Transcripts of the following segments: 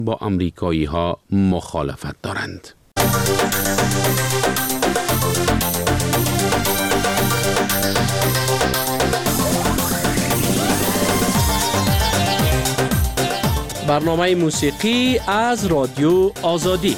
با آمریکایی ها مخالفت دارند. برنامه موسیقی از رادیو آزادی.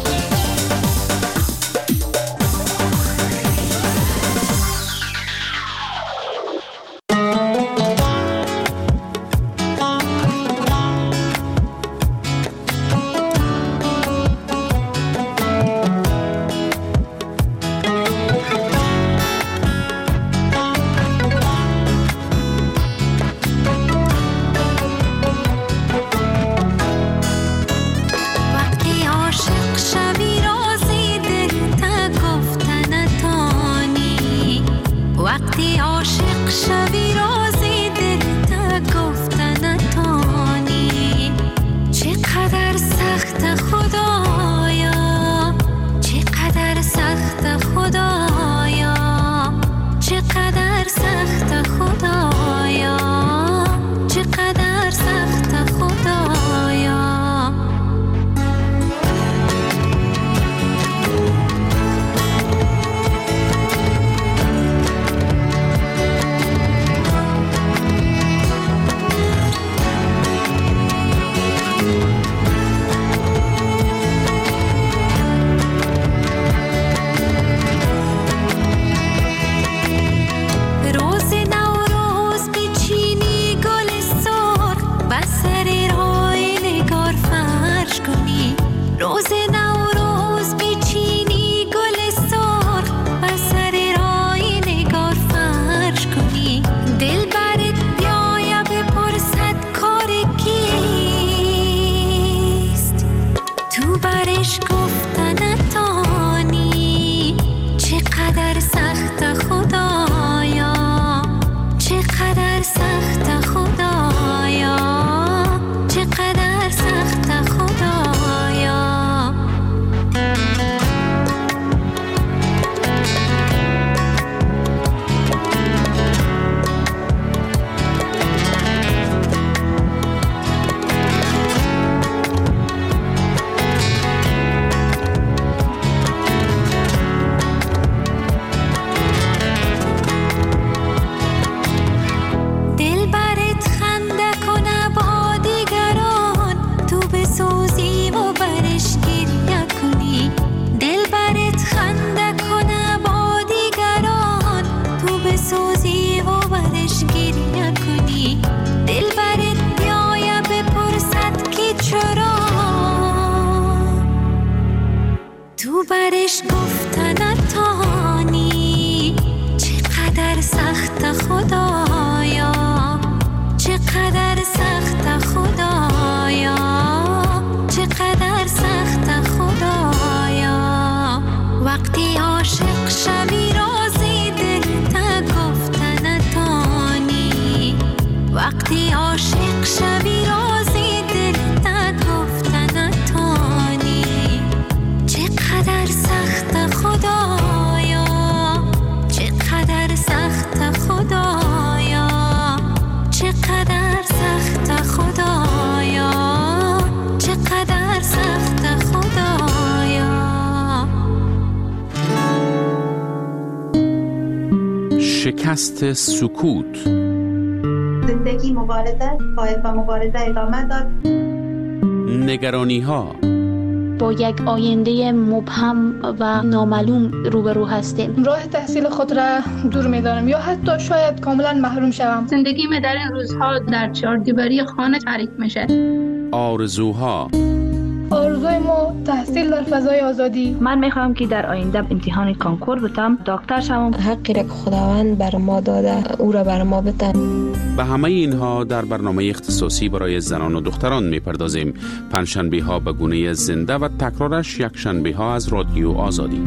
برش گفتن نتانی چقدر سخت خدایا، چقدر سخت خدایا، چقدر سخت خدایا. وقتی عاشق شوی رازی دل تا گفتن نتانی، وقتی عاشق شوی رازی دل تا گفتن نتانی. چقدر سخت خدایا، چقدر سخت خدایا، چقدر سخت خدایا، چقدر سخت خدایا. شکست سکوت. زندگی مبارزه باید با مبارزه ادامه داد. نگرانی ها. با یک آینده مبهم و نامعلوم روبرو هستیم. راه تحصیل خود را دور می‌دانم یا حتی شاید کاملا محروم شوم. زندگی در این روزها در چهاردیواری خانه تعریف میشه. آرزوها. آرزوی ما تحصیل در فضای آزادی. من میخوام که در آینده امتحان کانکور بتم، دکتر شوم. حقی را که خداوند بر ما داده او را بر ما بتن. به همه اینها در برنامه اختصاصی برای زنان و دختران میپردازیم. پنجشنبه ها به گونه زنده و تکرارش یک شنبه ها از رادیو آزادی.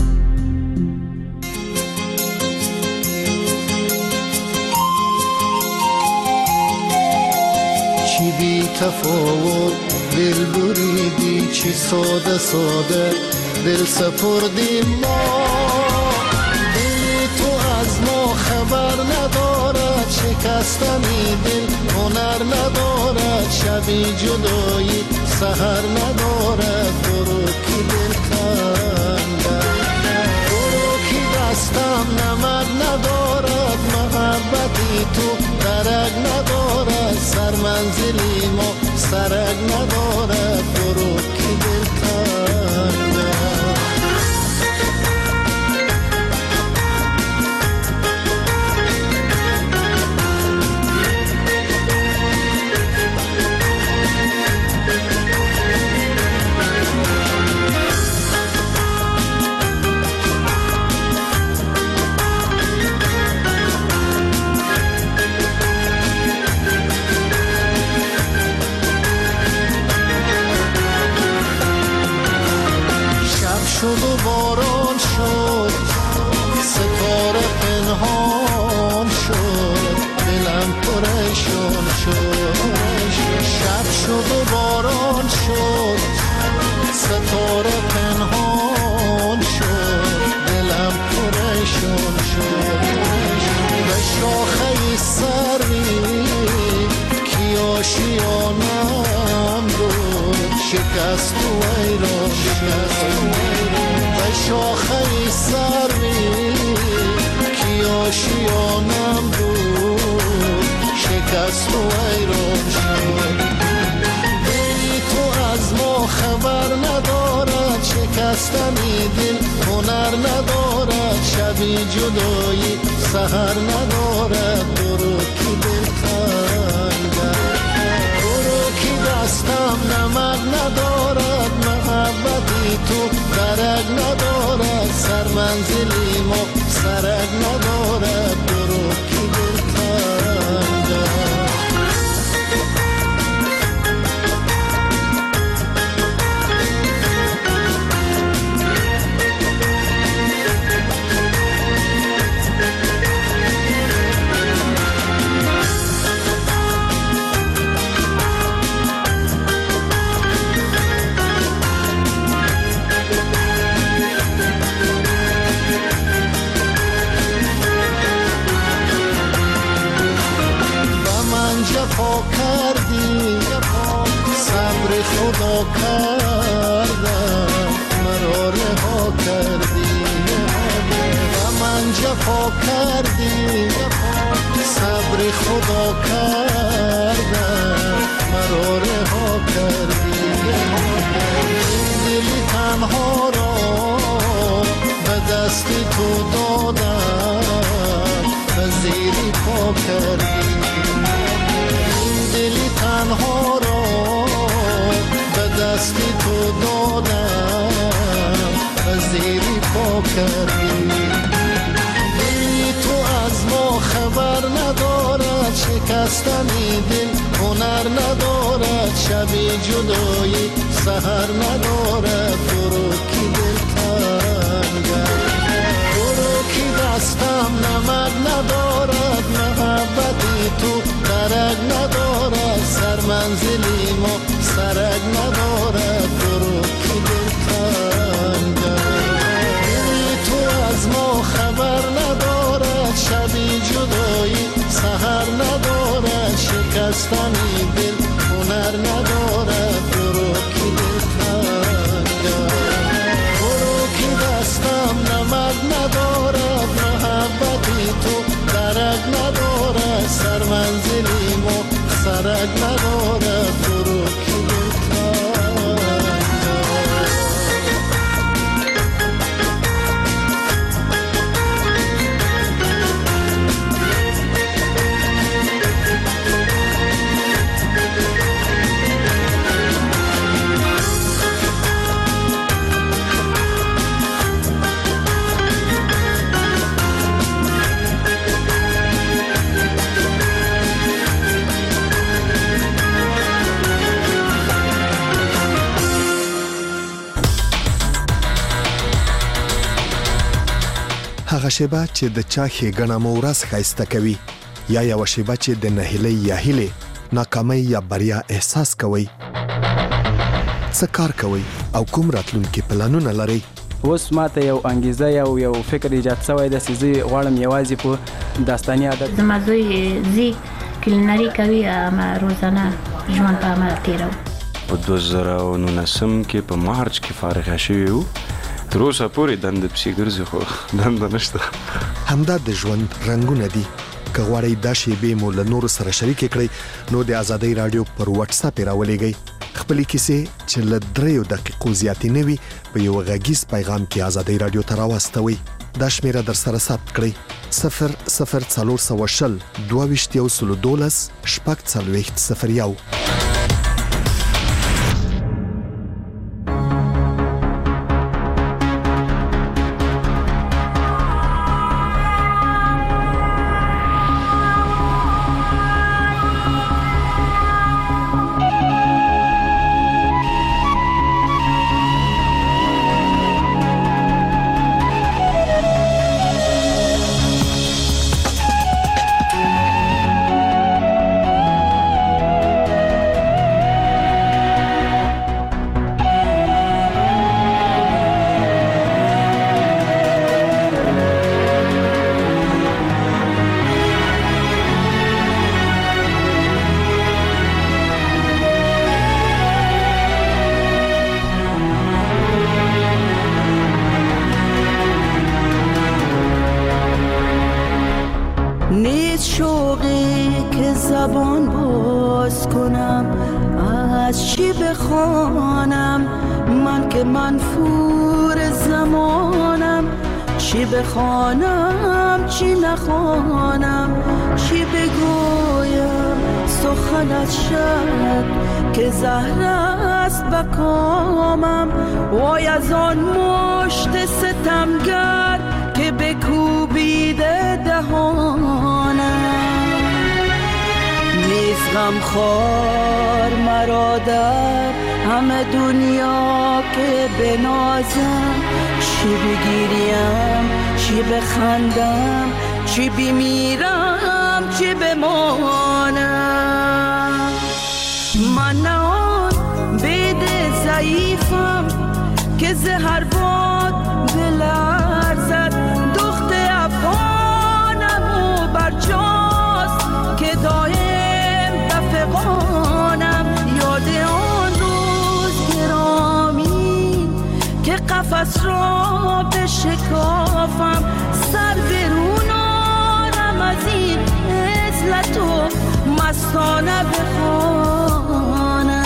چی بی تفاوت دل بریدی، چی ساده ساده دل سپردی ما. دل تو از ما خبر نداره، چه شکستنی دل هنر ندارد، شبی جدایی سحر ندارد. برو کی دل خندد، برو کی دستم نمک ندارد، محبتی تو درک ندارد، سر منزلی ما سرک ندارد. برو کی دل خندد. شد و باران شد، ستاره پنهان شد، دلم پریشان شد. شب شد و باران شد، ستاره پنهان شد، دلم پریشان شد. به شاخه سری کی آشیانم بود، شکست و ایران شد. به شاخه سری کی آشیانم بود، شکست و ایران شد. دلی تو از ما خبر ندارد، شکستنی دل هنر ندارد، شبی جدایی سحر ندارد. برو کی دل خندد، برو کی دستم نمک ندارد، محبتی تو درک ندارد، سر منزلی ما سرک ندارد. برو کی دل خندد. جفا کردی، صبر خدا کردم، مرا رها کردی. و من جفا کردی، صبر خدا کردم، مرا رها کردی. دلی تنها را به دست تو دادم، زیری پا کردی. دلی تنها را به دست تو دادم، زیری پا کردی. دلی تو از ما خبر ندارد، شکستنی دل هنر ندارد، شبی جدایی سحر ندارد. برو کی دل خندد، برو کی دستم نمک ندارد، محبتی تو درک ندارد، سر منزلی ما سرک ندارد. برو کی دل خندد، دلی تو از ما خبر ندارد، شبی جدایی سحر ندارد، شکستنی دل هنر ندارد. برو کی دل خندد، برو کی دستم نمک ندارد، محبتی تو درک ندارد، سر منزلی ما سرک ندارد. برو کی دل خندد. هغه شیبه چې د چا ښېګڼه مو ورځ ښایسته کوي، یا یوه شیبه چې د نهیلۍ یا هیلې ناکامۍ یا بریا احساس کوئ. څه کار کوئ او کوم راتلونکي پلانونه لرئ؟ اوس ماته یو انګیزه یو فکر ایجاد شوی د سيزي غواړم یوازې په داستاني عادت زما زوی زی کلینری کوي ما روزانه ژوند په عمل تیرو په 2019 کې په مارچ کې فارغ شوی وو تر اوسه پورې دند پسې ګرځي خو دند نشته همدا د ژوند رنگونه دي که غواړئ دا شیبې مو له نورو سره شریک کړئ نو د آزادۍ رادیو پر واتس اپ راولېږئ خپل کیسې چې له 3 دقیقو زیاتې نه وي په یو غږیز پیغام کې آزادۍ رادیو ته راوستوئ دا شمیره در سره ثبت کړئ 00420 22 0 بخوانم چی نخوانم چی بگویم سخنت شد که زهر است بکامم وای از آن مشت ستمگر که بکوبیده دهانم نیز غمخوار مرا در همه دنیا که بنازم چی بگیریم چی بخندم چی بمیرم چی بمانم من نه آن بید ضعیفم که زهر باد بلرزد دخت افغانم و برجاست که دایم دفقانم یاد آن روز گرامی که قفس را بشکافم سر برون آرم از این عزلت و مستانه بخوانم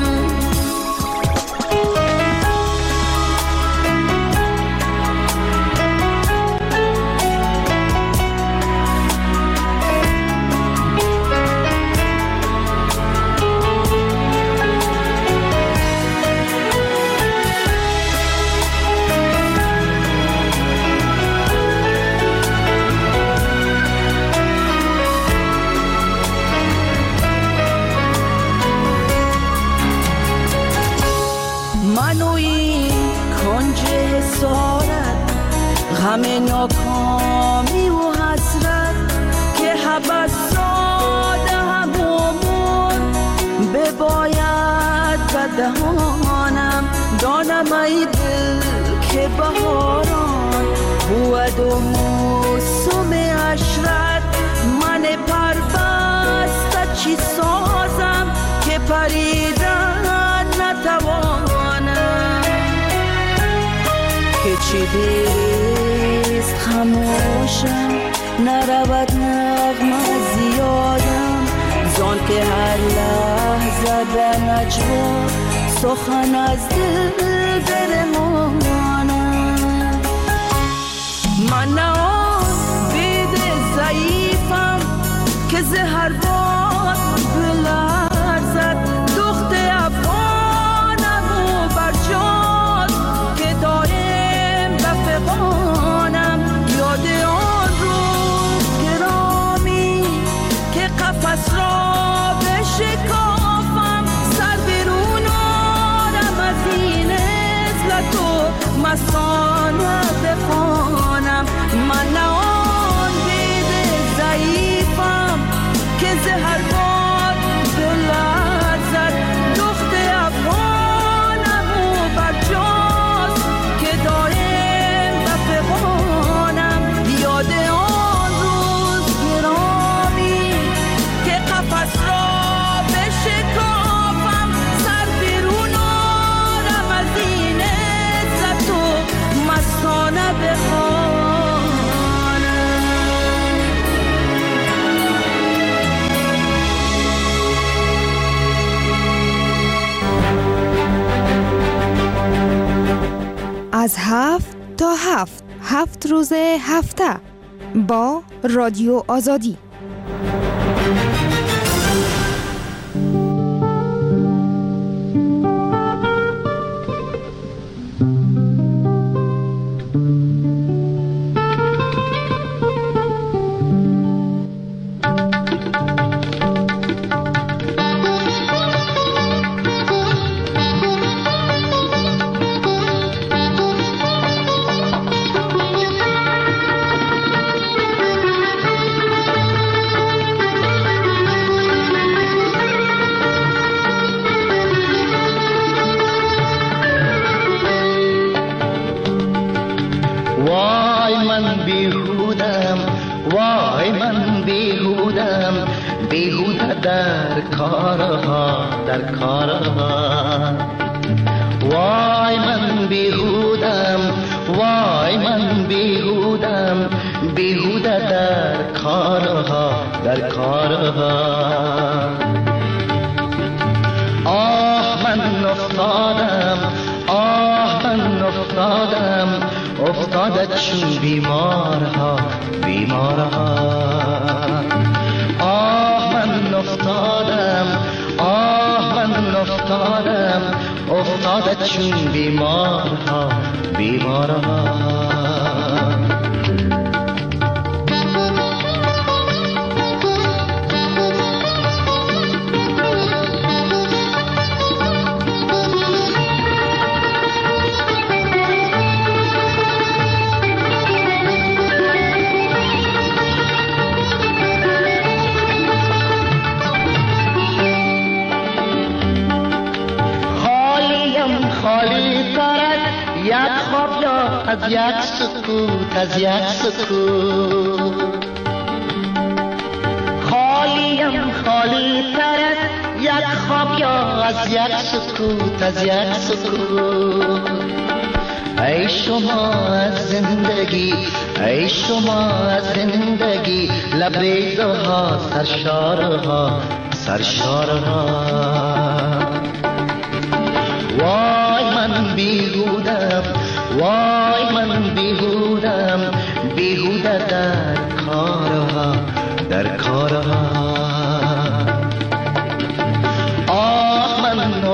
همه ناکامی و حسرت که حبس ساده همون بباید بدهانم دانم ای دل که بهاران بود و موسم عشرت من پربسته چی سازم که پریدن نتوانم که چی دیست خموشم نرود نغمه زیادم زان که هر لحظه در نجوا سخن از دل درمانم من نه آن بید ضعیفم که زهر باد بلرزد دخت افغانم و برجاست که دایم بفقانم یاد آن روز گرامی که قفس را بشکافم سر برون آرم از این عزلت و مستانه بخوانم من نه آن بید ضعیفم که زهر باد بلرزد دخت افغانم و برجاست که دایم از 7 تا 7 روز هفته با رادیو آزادی. بیهوده در کارها وای من بیهودم وای من بیهودم بیهوده در کارها آه من افتادم افتاده چون بیمارها آه من افتادم افتاده چون بیمارها خالی ترک یک خواب یا از یک سکوت خالی ترک یک خواب یا از یک سکوت ای شما از زندگی لبریزها سرشارها وای من بیهودم بیهوده در کارها آه من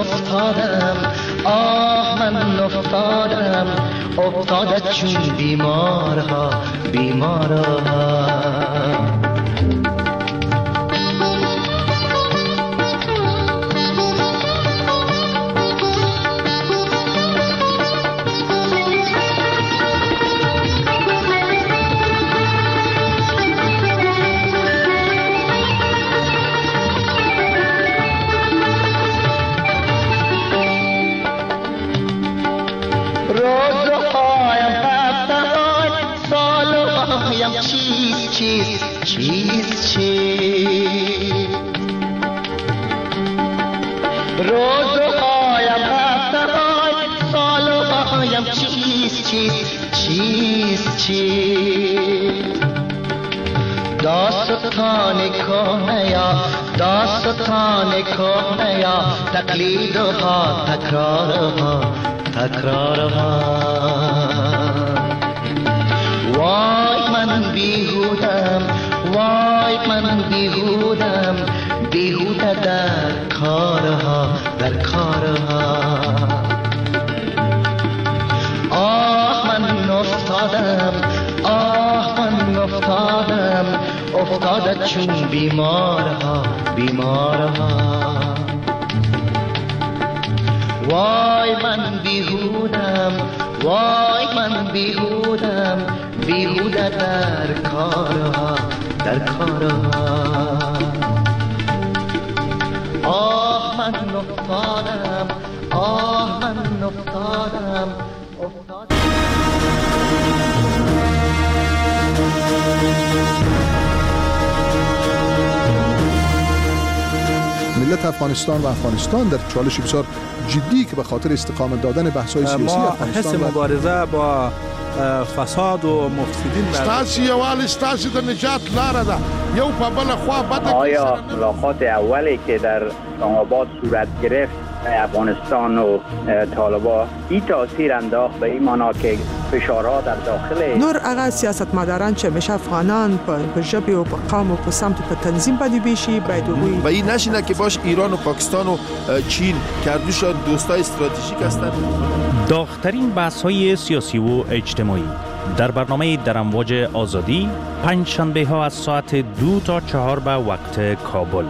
افتادم افتاده چون بیمارها روزهایم هفته‌های سالهایم چیست داستان کهنه یا تقلیدها تکرارها وای من بیهودم بیهوده در کارها آه من افتادم افتاده چون بیمارها وای من بیهودم بیهوده در کارها آه من افتادم ملت افغانستان و افغانستان در چالش بسیار جدی که به خاطر استقامت دادن بحث‌های سیاسی افغانستان حس مبارزه با فساد و مفسدین ستاسي یوال ستاسي د نجات لاره ده یو په بل خوا بده آیا ملاقات اولی که در اسلام آباد صورت گرفت افغانستان و طالبان این تاثیر انداخت به این معنا که فشارها در داخل نور هغه سیاستمداران چې همیشه افغانان په ژبه او په قوم او په سمت په تنظیم باندې بیشي باید و این نشینه که باش ایران و پاکستان و چین که هر دوشان دوستای استراتژیک هستند. داغ‌ترین بحث‌های سیاسی و اجتماعی در برنامه در امواج آزادی پنج شنبه ها از ساعت 2 تا 4 به وقت کابل.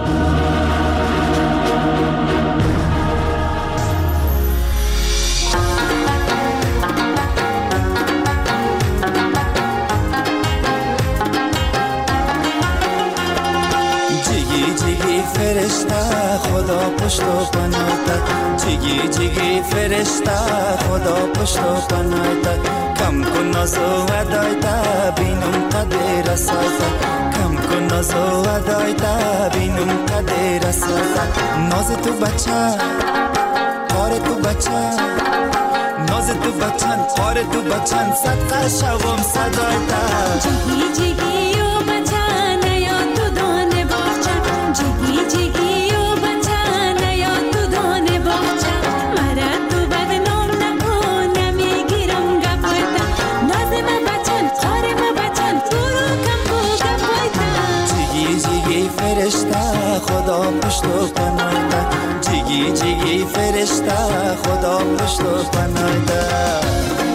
فرشته خدا پشت و پناهت جیگی جیگی فرشته خدا پشت و پناهت کم کن نازو ودایت بینم قدر رسایت کم کن نازو ودایت بینم قدر رسایت ناز تو بچه کار تو بچه ناز تو بچن کار تو بچن صدقه شوم صدایت جیگی جیگی و بچه نیا تو دانه باچه جیگی جیگی و بچه نیا تو دانه باچه مرا تو بدنام نکن نمیگیرم گپایتا نازم بچن خارم بچن تو رو کم بو گپایتا جیگی جیگی فرشته خدا پشت و پناهت جیگی جیگی فرشته خدا پشت و پناهت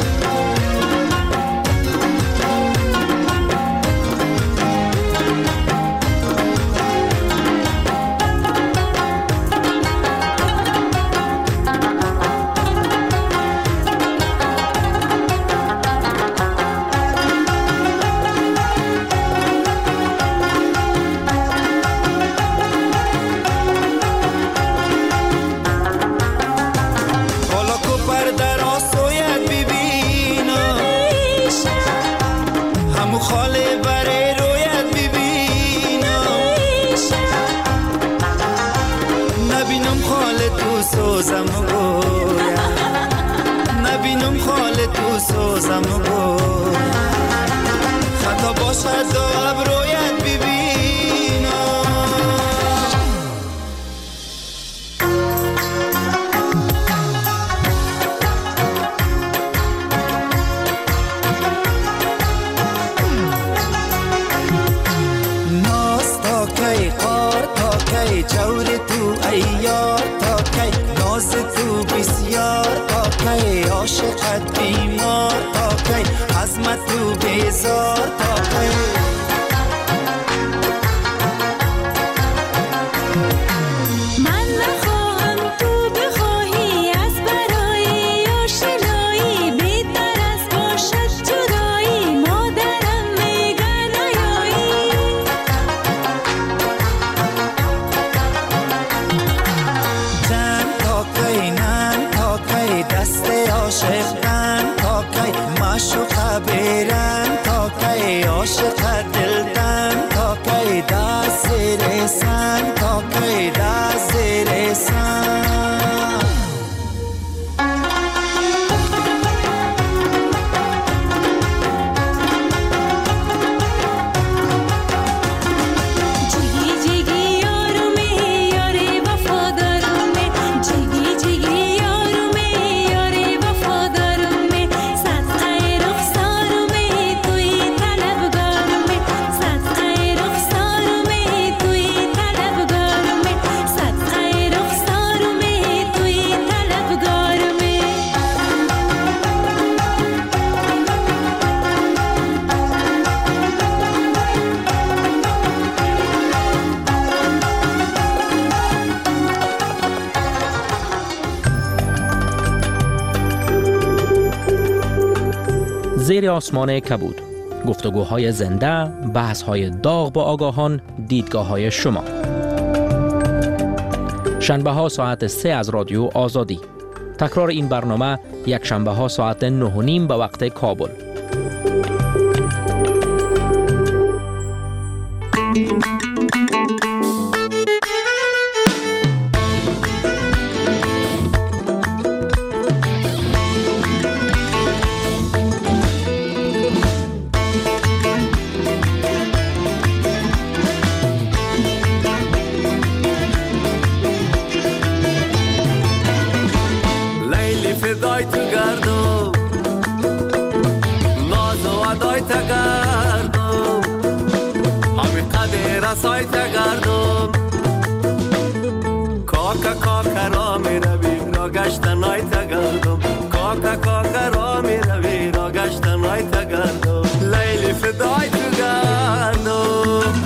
سوزم گویا نبینم خال تو سوزم گویا خطا باشد و ابرویت ببینم ناز تا کی قار تا کی جور تو ایار تا کی ناز تو بسیار تا کی عاشقت بیمار تا کی عظمت تو بیزار تا کی من نخواهم تو بخواهی از برای آشنایی بهتر از باشد جدایی مادرم میگن نیایی دست عاشقان تا کی معشوق بیرن تا کی عاشق دلدن تا کی دست رسن تا کی دست رسن زیر آسمان کبود، گفتگوهای زنده، بحث‌های داغ با آگاهان، دیدگاه‌های شما. شنبه‌ها ساعت 3 از رادیو آزادی. تکرار این برنامه یک شنبه‌ها ساعت 9:30 به وقت کابل. لیلی فدای تو گردم ناز و ادای تا گردم همین قدر رسای تا گردم کاکا کاکا را می روی را گشتن آی تا گردم کاکا کاکا را می روی را گشتن آی تا گردم لیلی فدای تو گردم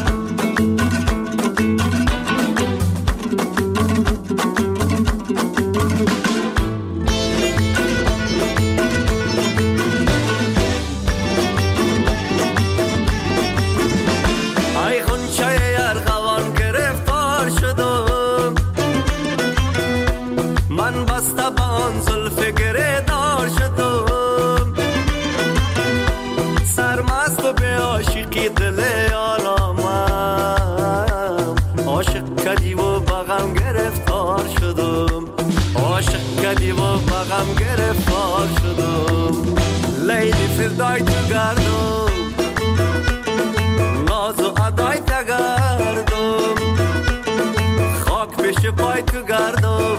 دل آرامم عاشق کردی و بغم گرفتار شدم عاشق کردی و بغم گرفتار شدم لیلی فدای تو گردم ناز و ادای تا گردم خاک پیش پای تو گردم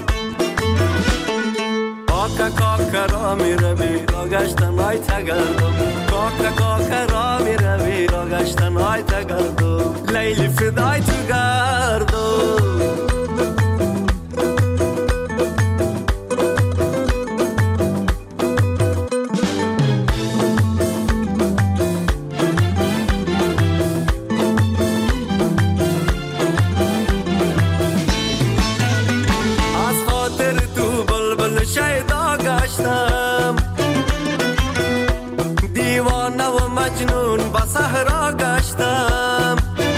کاکا کاکا را می روی را گشتن آی تا گردم کاکا کاکا را می روی را گشتن آی تا گردم لیلی فدای تو گردم دیوانه و مجنون به صحرا گشتم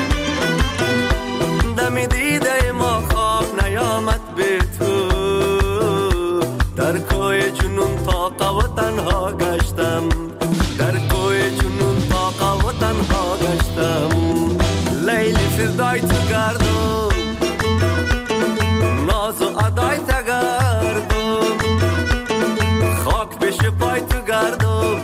دم دیده ما خواب نیامد به تو در کوی جنون طاقه و تنها گشتم در کوی جنون طاقه و تنها گشتم لیلی فدای تو گردم ناز و ادای تا گردم خاک پیش پای تو گردم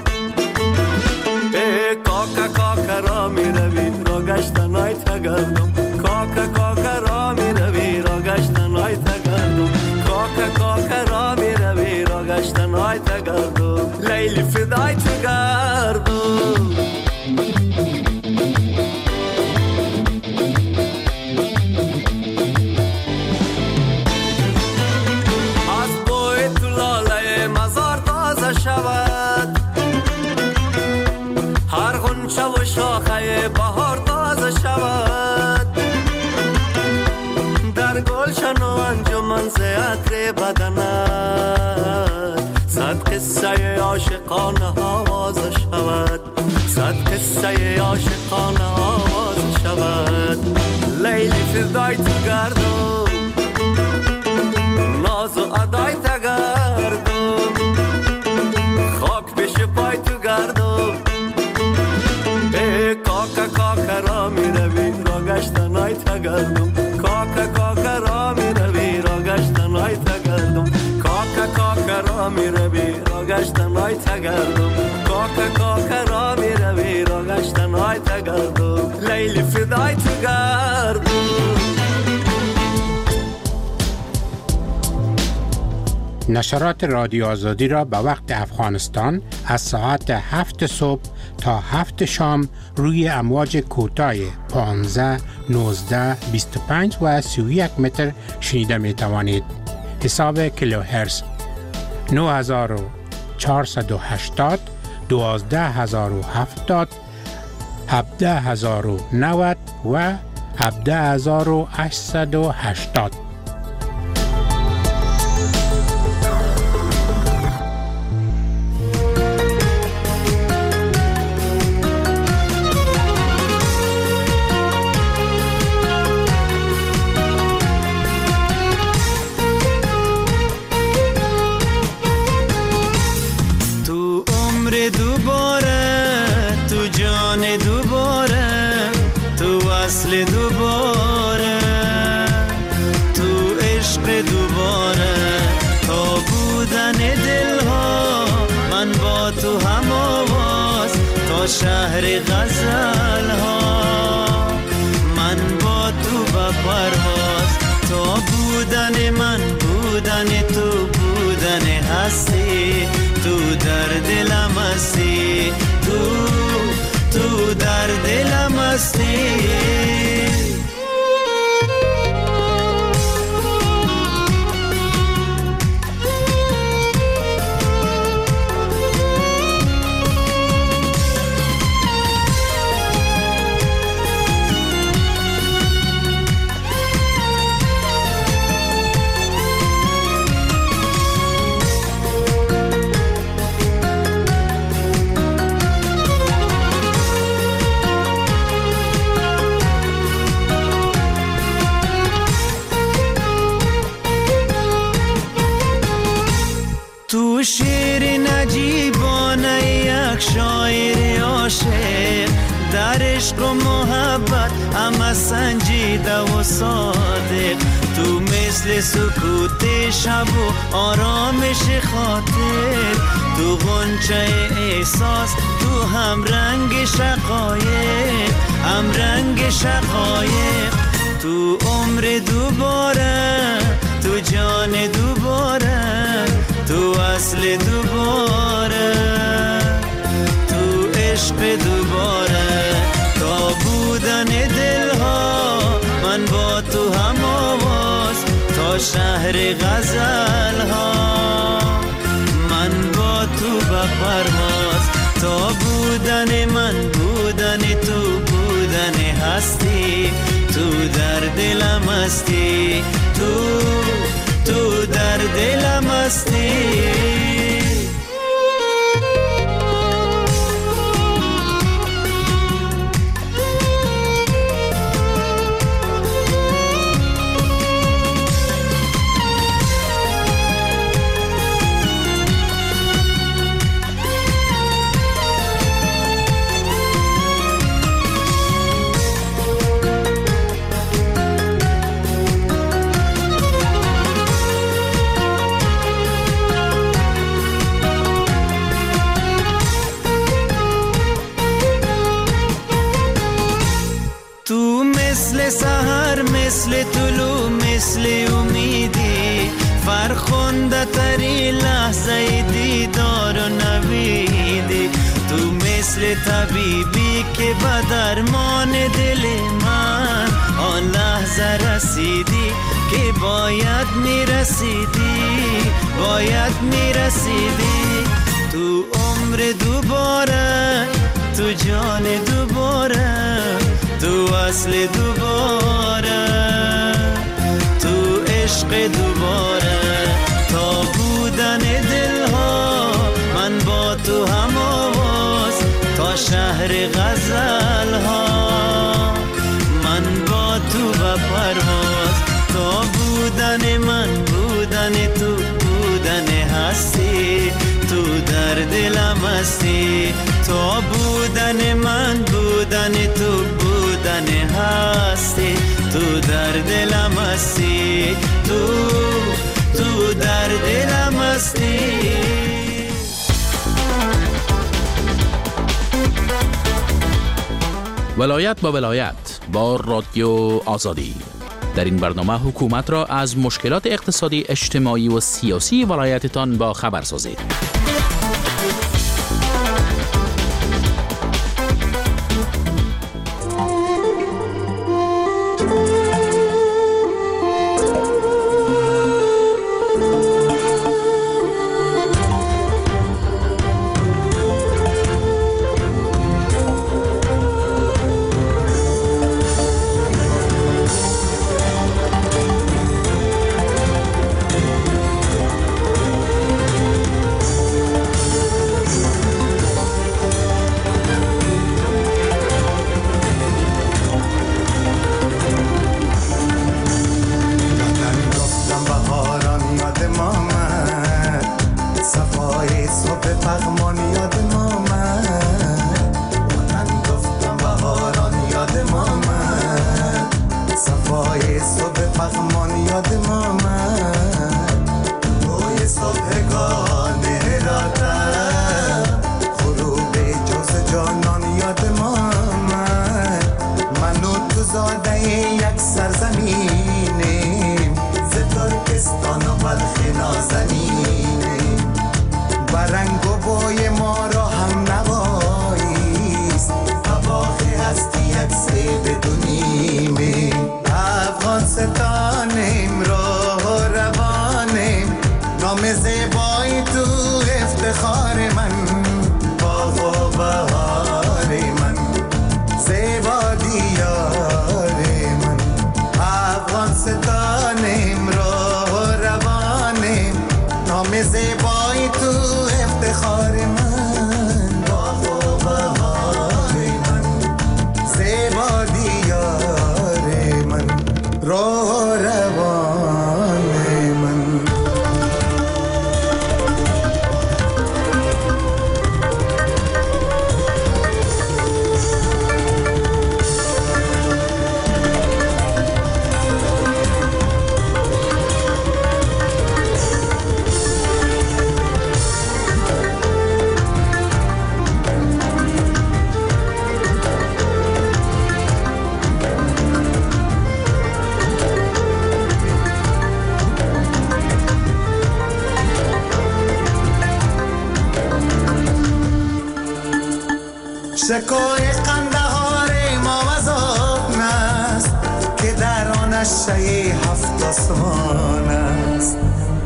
کاکا کاکا را می روی را گشتن آی تا گردم کاکا کاکا را می روی را گشتن آی تا گردم کاکا کاکا را می روی را گشتن آی تا گردم لیلی فدای تو گردم از بوی تو لاله مزار تازه شود هر غنچه و شاخه بهار تازه شود در گلشن و انجمن ز عطر بدنت صد قصه عاشقانه آواز شود صد قصه عاشقانه آواز شود لیلی فدای تو گردم ناز و ادای تا گردم خاک پیش پای تو گردم کاکا کاکا را می روی را گشتن آی تا گردم کاکا کاکا را می روی را گشتن آی تا گردم کاکا کاکا را می روی را گشتن آی تا گردم کاکا کاکا را می روی را گشتن آی تا گردم لیلی فدای تو گردم نشرات رادیو آزادی را به وقت افغانستان از ساعت 7 صبح تا 7 شام روی امواج کوتاه 15, 19, 25 و 31 متر شنیده می توانید. حساب کیلوهرتز 9480, 12070, 17090 و 17880. دوباره تو عشق دوباره تا بودن دلها من با تو هم آواز تا شهر غزل ها من با تو به پرواز تا بودن من بودن تو بودن بودن هستی تو در دلم هستی تو در دلم هستی تو شعر نجیبانه یک شاعر عاشق در عشق و محبت همه سنجیده و صادق تو مثل سکوت شب و آرامش خاطر تو غنچه احساس تو هم رنگ شقایق تو عمر دوباره تو جان دوباره تو اصل دوباره تو عشق دوباره تا بودن دلها من با تو هم آواز تا شهر غزل ها من با تو بپرواز تا بودن من بودن تو بودن هستی تو در دلم هستی تو در دلم هستی سحر مثل طلوع مثل امیدی فرخنده تری لحظه دیدار و نویدی تو مثل طبیبی که به درمان دل من آن لحظه رسیدی که باید میرسیدی تو عمر دوباره تو جان دوباره تو اصل دوباره تو عشق دوباره تا بودن دلها من با تو هم آواز تا شهر غزل ها من با تو بپرواز تا بودن من بودن تو بودن هستی تو در دلم هستی تا بودن من بودن تو بودن هستی تو در دلم هستی تو در دلم هستی ولایت با ولایت با رادیو آزادی. در این برنامه حکومت را از مشکلات اقتصادی، اجتماعی و سیاسی ولایتتان با خبر سازید. سرزمینیم ز ترکستان و بلخ نازنینیم افتخار من، باغ و بهار من، زیبا دیار من. افغانستانیم راه و روانیم، نام زیبای تو افتخار من، باغ و بهار من، زیبا دیار من، راه و روان من. شکوه قندهار ما وزان است که در آن شی هفت آسمان است.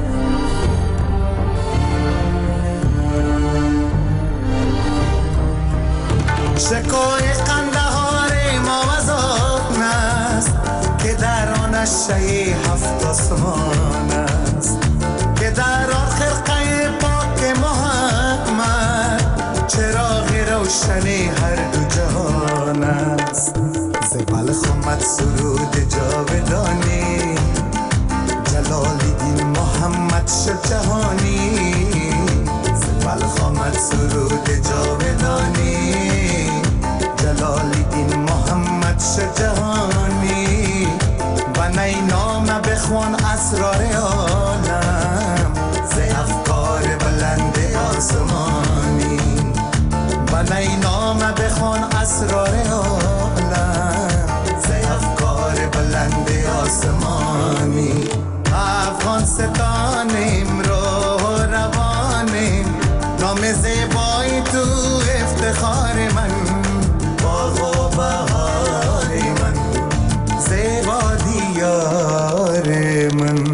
شکوه قندهار ما وزان است که در آن شی هفت آسمان است، که در آن خرقه پاک محمد چراغ روشنی هر دو جهان است. زبال خمت سرود جاودانی، جلال الدین محمد شد جهانی. زبال خمت سرود جاودانی، جلال الدین محمد شد جهانی. و نی نام بخوان اسرار عالم، ز افکار بلند آسمانی. و نی نام بخوان اسرار عالم، ز افکار بلند آسمانی. افغانستانیم راه و روانیم، نام زیبای تو افتخار من، باغ و بهار من، زیبا دیار من.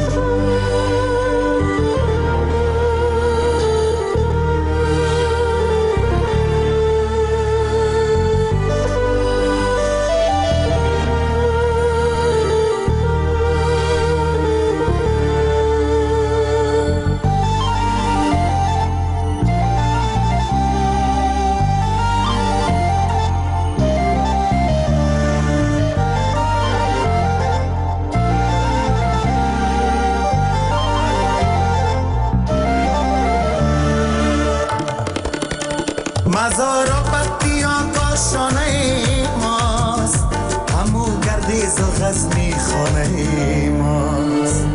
مزار و بطیان کاشانه ماست، همو گردیز و غزنی خانه ماست.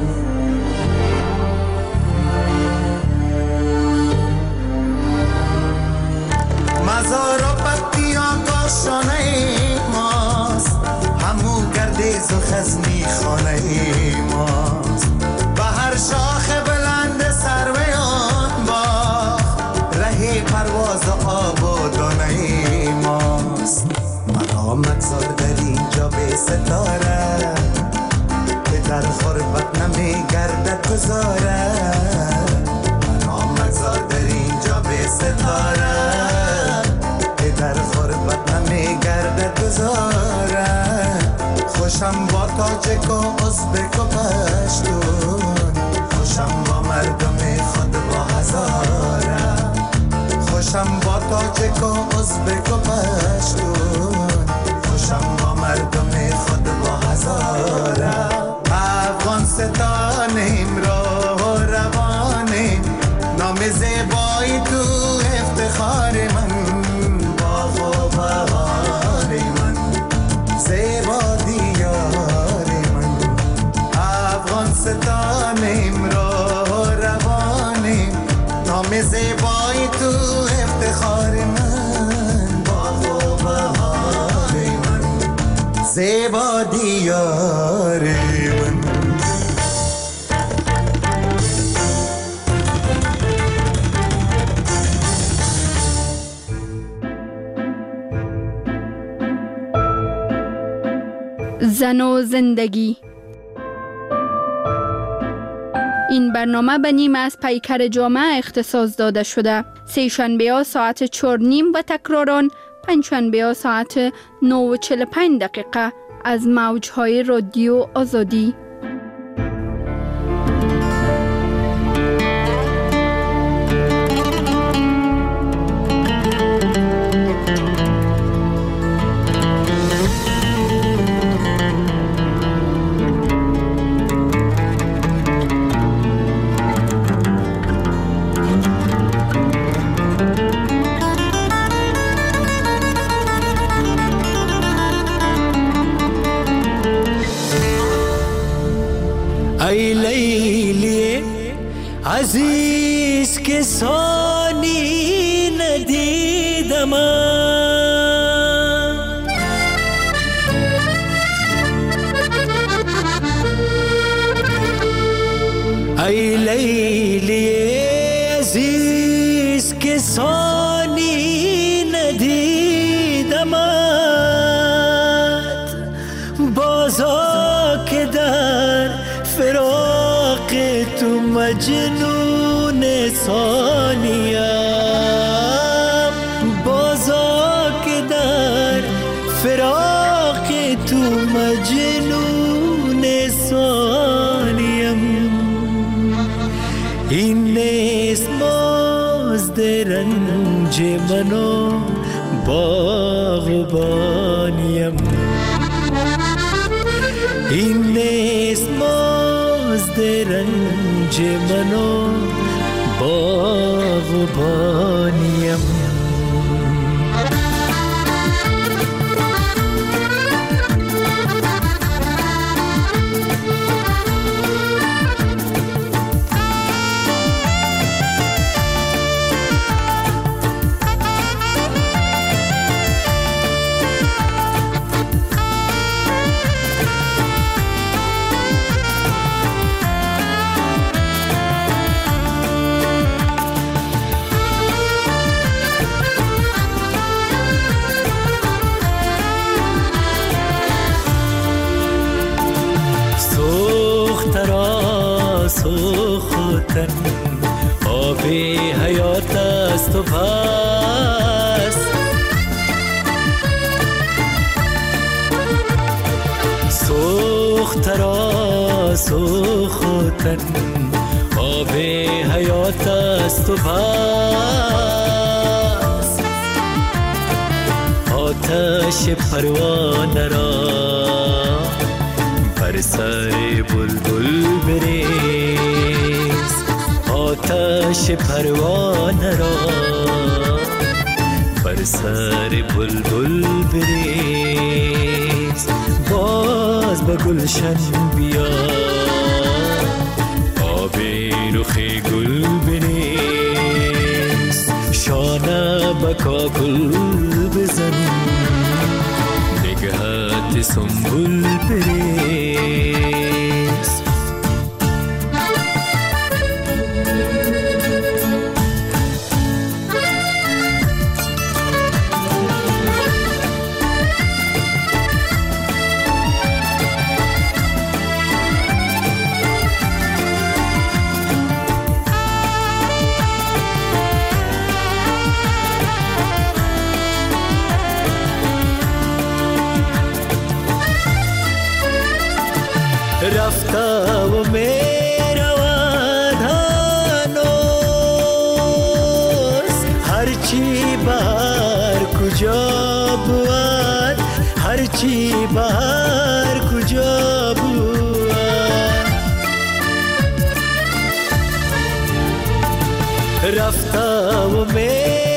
مزار و بطیان کاشانه ماست، همو گردیز و غزنی خانه ماست. و هر شاخ بلند سروی آن باغ، ره پرواز و آب و دانه ماست. مرا مگذار در اینجا به ستاره، که در خربت نمی گردد گذاره. مرا مگذار در اینجا به ستاره، که در خربت نمی گردد گذاره. خوشم با تاجک و ازبک و پشتون، خوشم با مردم خود با هزاره. خوشم با تاجک و ازبک و پشتون، خوشم با مردم خود با هزاره. افغانستانیم راه و روانیم، نام زیبای تو افتخار من، باغ و بهار من، زیبا دیار من. افغانستانیم راه و روانیم، نام زیبای تو افتخار من، باغ و بهار من، زیبا دیار من. زن و زندگی این برنامه به نیم از پیکر جامعه اختصاص داده شده. سه شنبه ها ساعت 4:30 و تکراران پنج شنبه ها ساعت 9:45 از موجهای رادیو آزادی. ای لیلی عزیز که ثانی ندیدم، ای لیلی عزیز که ثانی ندیدم، بازا که در فراق تو مجنون ثانیم، بازا که در فراق تو مجنون ثانیم. این نیست مزد رنج منو باغبانیم، این نیست مزد رنج منو باغبانیم. سوختن آب حیات است و بس، سوخترا سوختن آب حیات است و بس، آتش پروانه را بر سر بلبل بریز، آتش پروانه را بر سر بلبل بریز، باز به گلشن بیا آب رخ گل بریز، شانه به کاکل بزن نگهت سنبل بریز. رفته و میرود هنوز، هرچی بهر کجا بود، هرچی بهر کجا بود، رفته و میرود